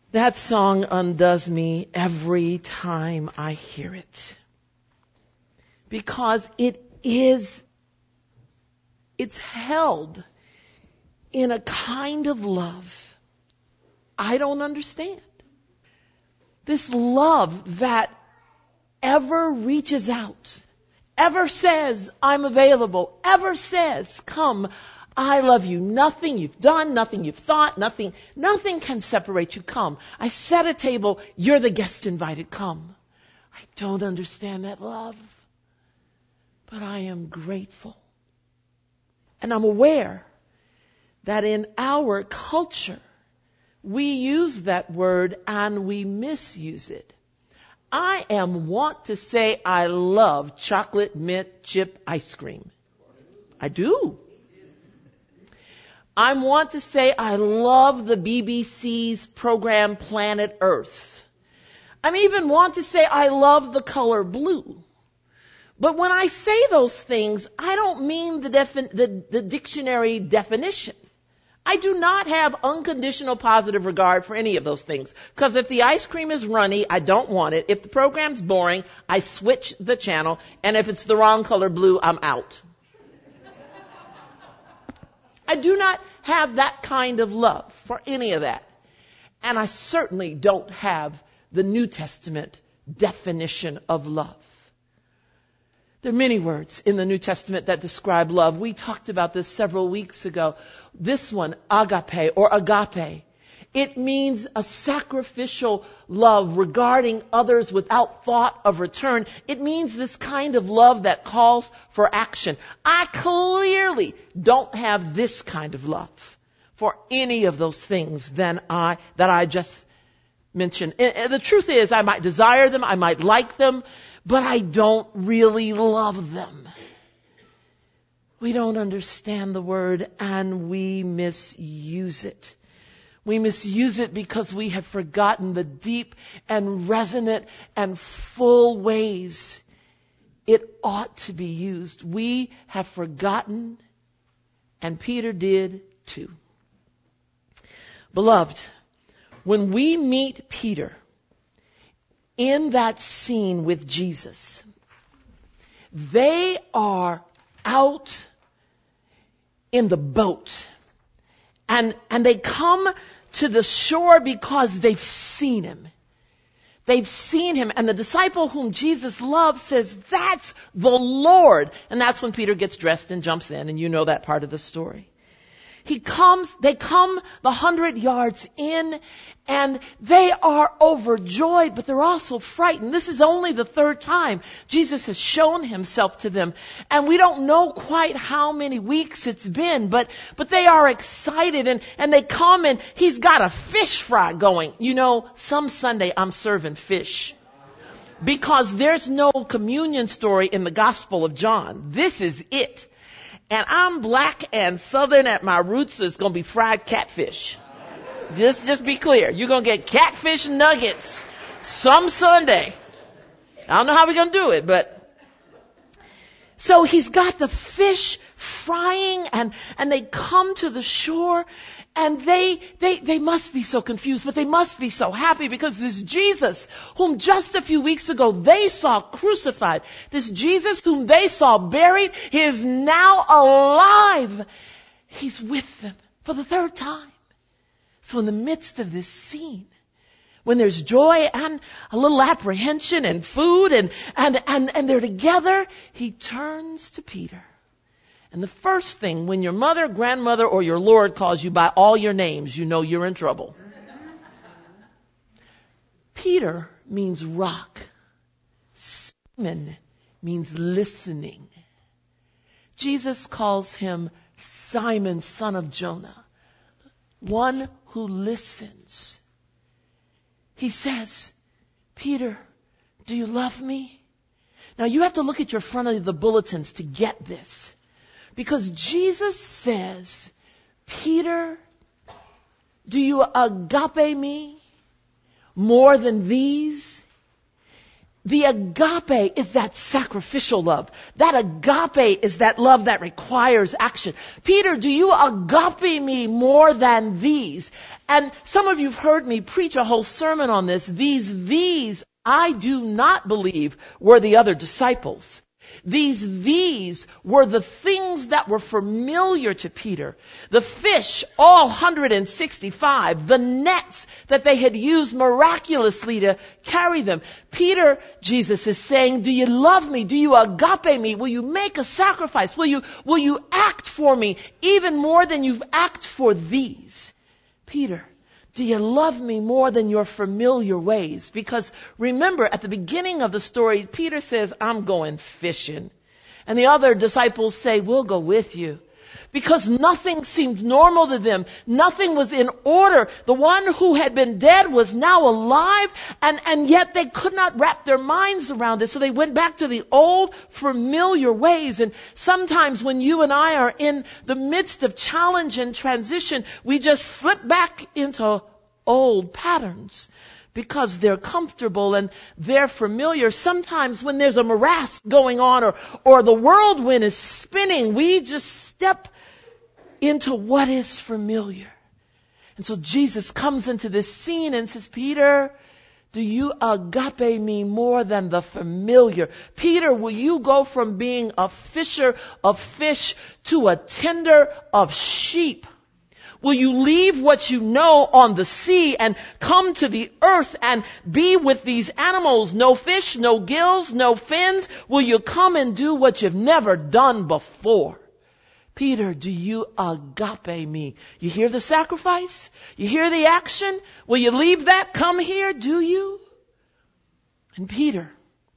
That song undoes me every time I hear it. Because it's held in a kind of love I don't understand. This love that ever reaches out, ever says, I'm available, ever says, come, I love you. Nothing you've done, nothing you've thought, nothing can separate you. Come. I set a table, you're the guest invited. Come. I don't understand that love, but I am grateful. And I'm aware that in our culture, we use that word and we misuse it. I am wont to say I love chocolate mint chip ice cream. I do. I want to say I love the BBC's program Planet Earth. I even want to say I love the color blue. But when I say those things, I don't mean the dictionary definition. I do not have unconditional positive regard for any of those things. Because if the ice cream is runny, I don't want it. If the program's boring, I switch the channel. And if it's the wrong color blue, I'm out. I do not have that kind of love for any of that. And I certainly don't have the New Testament definition of love. There are many words in the New Testament that describe love. We talked about this several weeks ago. This one, agape or agape. It means a sacrificial love regarding others without thought of return. It means this kind of love that calls for action. I clearly don't have this kind of love for any of those things that I just mentioned. And the truth is, I might desire them, I might like them, but I don't really love them. We don't understand the word and we misuse it. We misuse it because we have forgotten the deep and resonant and full ways it ought to be used. We have forgotten, and Peter did too. Beloved, when we meet Peter in that scene with Jesus, they are out in the boat and they come to the shore because they've seen him. They've seen him, and the disciple whom Jesus loves says, that's the Lord. And that's when Peter gets dressed and jumps in, and you know that part of the story. They come the 100 yards in, and they are overjoyed, but they're also frightened. This is only the third time Jesus has shown himself to them. And we don't know quite how many weeks it's been, but they are excited, and they come, and he's got a fish fry going. You know, some Sunday I'm serving fish. Because there's no communion story in the Gospel of John. This is it. And I'm black and southern at my roots, so it's going to be fried catfish. Just be clear. You're going to get catfish nuggets some Sunday. I don't know how we're going to do it, but. So he's got the fish frying, and they come to the shore, and they must be so confused, but they must be so happy because this Jesus, whom just a few weeks ago they saw crucified, this Jesus whom they saw buried, he is now alive. He's with them for the third time. So in the midst of this scene, when there's joy and a little apprehension and food and they're together, he turns to Peter. And the first thing, when your mother, grandmother, or your Lord calls you by all your names, you know you're in trouble. Peter means rock. Simon means listening. Jesus calls him Simon, son of Jonah, one who listens. He says, Peter, do you love me? Now you have to look at your front of the bulletins to get this. Because Jesus says, Peter, do you agape me more than these? The agape is that sacrificial love. That agape is that love that requires action. Peter, do you agape me more than these? And some of you have heard me preach a whole sermon on this. These, I do not believe were the other disciples. These were the things that were familiar to Peter. The fish, all 165, the nets that they had used miraculously to carry them. Peter, Jesus is saying, do you love me? Do you agape me? Will you make a sacrifice? Will you act for me even more than you've acted for these? Peter, do you love me more than your familiar ways? Because remember, at the beginning of the story, Peter says, I'm going fishing. And the other disciples say, we'll go with you. Because nothing seemed normal to them. Nothing was in order. The one who had been dead was now alive, and yet they could not wrap their minds around it. So they went back to the old familiar ways. And sometimes when you and I are in the midst of challenge and transition, we just slip back into old patterns because they're comfortable and they're familiar. Sometimes when there's a morass going on or the whirlwind is spinning, we just step into what is familiar. And so Jesus comes into this scene and says, Peter, do you agape me more than the familiar? Peter, will you go from being a fisher of fish to a tender of sheep? Will you leave what you know on the sea and come to the earth and be with these animals? No fish, no gills, no fins. Will you come and do what you've never done before? Peter, do you agape me? You hear the sacrifice? You hear the action? Will you leave that? Come here, do you? And Peter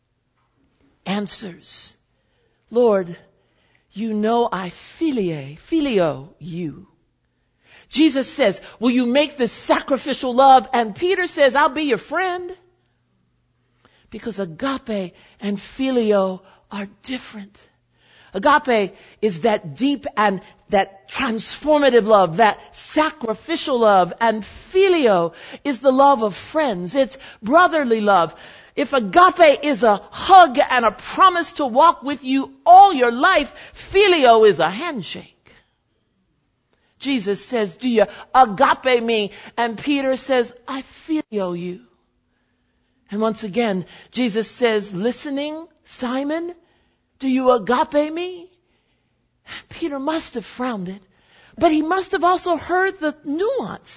answers, Lord, you know I phileo you. Jesus says, will you make this sacrificial love? And Peter says, I'll be your friend. Because agape and phileo are different. Agape is that deep and that transformative love, that sacrificial love. And phileo is the love of friends. It's brotherly love. If agape is a hug and a promise to walk with you all your life, phileo is a handshake. Jesus says, do you agape me? And Peter says, I phileo you. And once again, Jesus says, listening, Simon, do you agape me? Peter must have frowned it, but he must have also heard the nuance.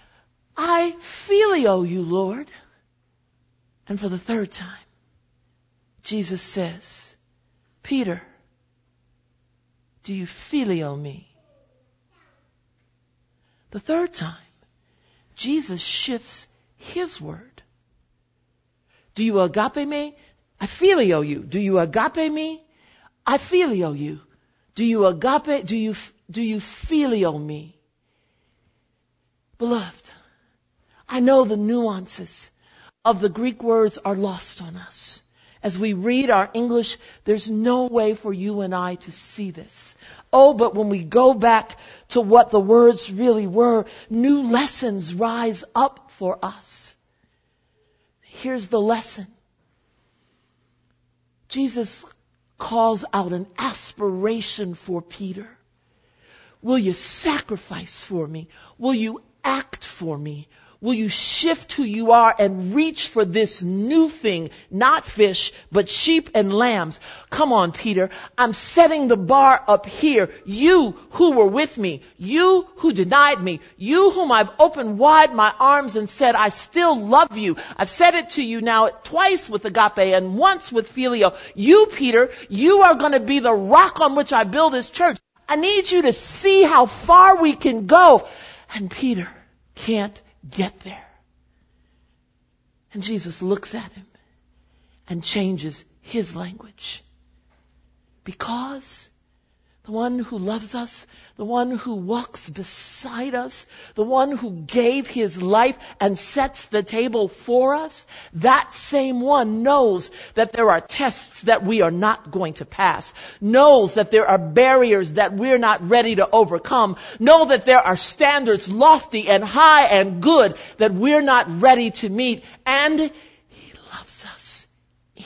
I phileo you, Lord. And for the third time, Jesus says, Peter, do you phileo me? The third time, Jesus shifts his word. Do you agape me? I phileo you. Do you agape me? I phileo you. Do you agape? Do you phileo me? Beloved, I know the nuances of the Greek words are lost on us. As we read our English, there's no way for you and I to see this. Oh, but when we go back to what the words really were, new lessons rise up for us. Here's the lesson. Jesus calls out an aspiration for Peter. Will you sacrifice for me? Will you act for me? Will you shift who you are and reach for this new thing, not fish, but sheep and lambs? Come on, Peter. I'm setting the bar up here. You who were with me, you who denied me, you whom I've opened wide my arms and said, I still love you. I've said it to you now twice with agape and once with phileo. You, Peter, you are going to be the rock on which I build this church. I need you to see how far we can go. And Peter can't get there. And Jesus looks at him and changes his language. Because the one who loves us, the one who walks beside us, the one who gave his life and sets the table for us, that same one knows that there are tests that we are not going to pass, knows that there are barriers that we're not ready to overcome, know that there are standards lofty and high and good that we're not ready to meet, and he loves us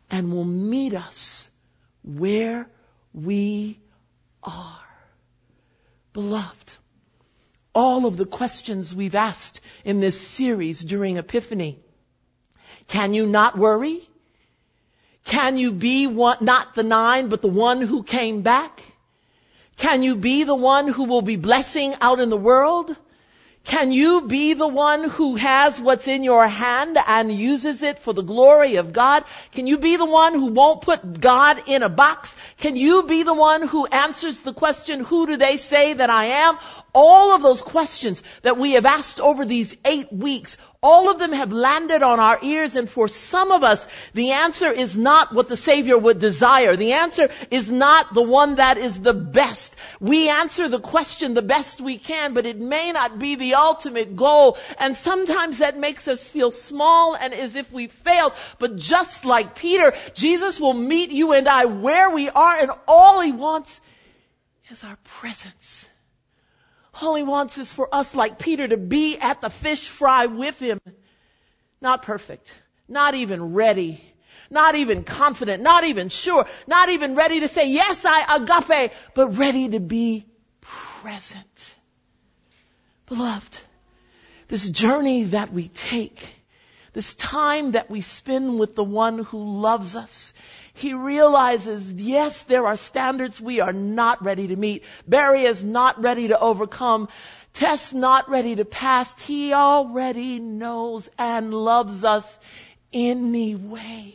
and will meet us where we are. Beloved, all of the questions we've asked in this series during Epiphany. Can you not worry? Can you be not the 9, but the one who came back? Can you be the one who will be blessing out in the world? Can you be the one who has what's in your hand and uses it for the glory of God? Can you be the one who won't put God in a box? Can you be the one who answers the question, who do they say that I am? All of those questions that we have asked over these 8 weeks, all of them have landed on our ears, and for some of us, the answer is not what the Savior would desire. The answer is not the one that is the best. We answer the question the best we can, but it may not be the ultimate goal, and sometimes that makes us feel small and as if we failed. But just like Peter, Jesus will meet you and I where we are, and all He wants is our presence. All He wants is for us, like Peter, to be at the fish fry with Him. Not perfect, not even ready, not even confident, not even sure, not even ready to say, yes, I agape, but ready to be present. Beloved, this journey that we take, this time that we spend with the one who loves us, He realizes, yes, there are standards we are not ready to meet, barriers not ready to overcome, tests not ready to pass. He already knows and loves us anyway.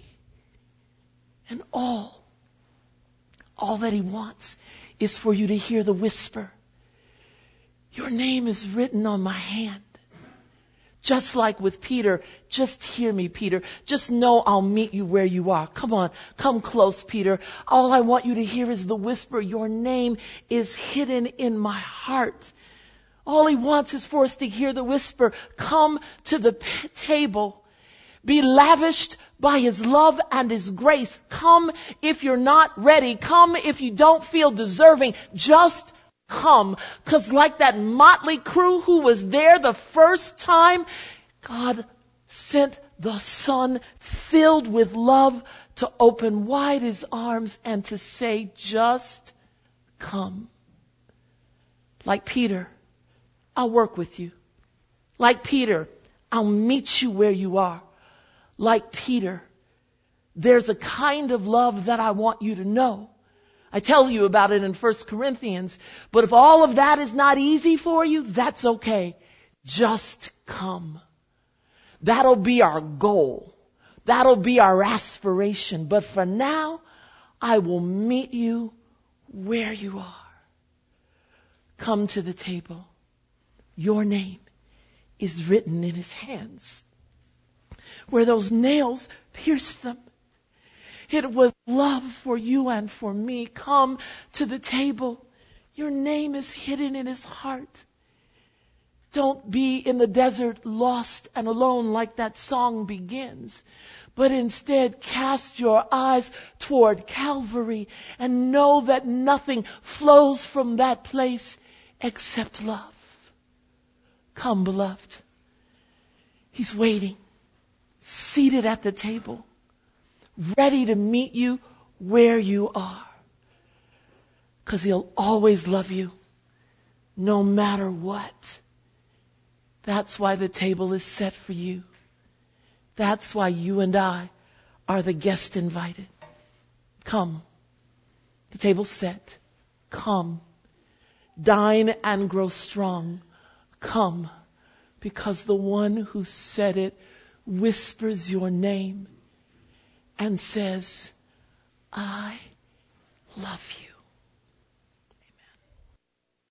And all that He wants is for you to hear the whisper. Your name is written on my hand. Just like with Peter, just hear me, Peter. Just know I'll meet you where you are. Come on, come close, Peter. All I want you to hear is the whisper. Your name is hidden in my heart. All He wants is for us to hear the whisper. Come to the table. Be lavished by His love and His grace. Come if you're not ready. Come if you don't feel deserving. Just come. Because like that motley crew who was there the first time, God sent the Son filled with love to open wide His arms and to say, just come. Like Peter, I'll work with you. Like Peter, I'll meet you where you are. Like Peter, there's a kind of love that I want you to know. I tell you about it in 1 Corinthians. But if all of that is not easy for you, that's okay. Just come. That'll be our goal. That'll be our aspiration. But for now, I will meet you where you are. Come to the table. Your name is written in His hands. Where those nails pierced them. It was love for you and for me. Come to the table. Your name is hidden in His heart. Don't be in the desert lost and alone like that song begins. But instead cast your eyes toward Calvary and know that nothing flows from that place except love. Come, beloved. He's waiting, seated at the table, ready to meet you where you are. Because He'll always love you, no matter what. That's why the table is set for you. That's why you and I are the guest invited. Come. The table's set. Come. Dine and grow strong. Come. Because the one who said it whispers your name and says, I love you.